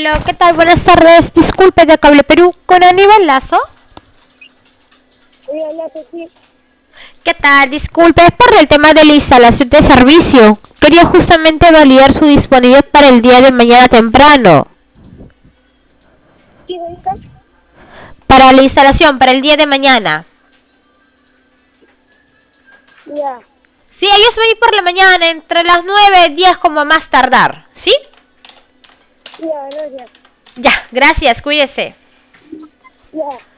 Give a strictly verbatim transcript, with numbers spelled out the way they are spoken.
Aló, ¿qué tal? Buenas tardes. Disculpe de Cable Perú, con Aníbal Lazo. Sí, hola, sí. ¿Qué tal? Disculpe, es por el tema de la instalación de servicio. Quería justamente validar su disponibilidad para el día de mañana temprano. ¿Qué dice? Para la instalación, para el día de mañana. Ya, Sí, ellos van a ir por la mañana, entre las nueve y diez como a más tardar. ¿Sí? ya, no, ya, Ya, gracias, cuídese. ya.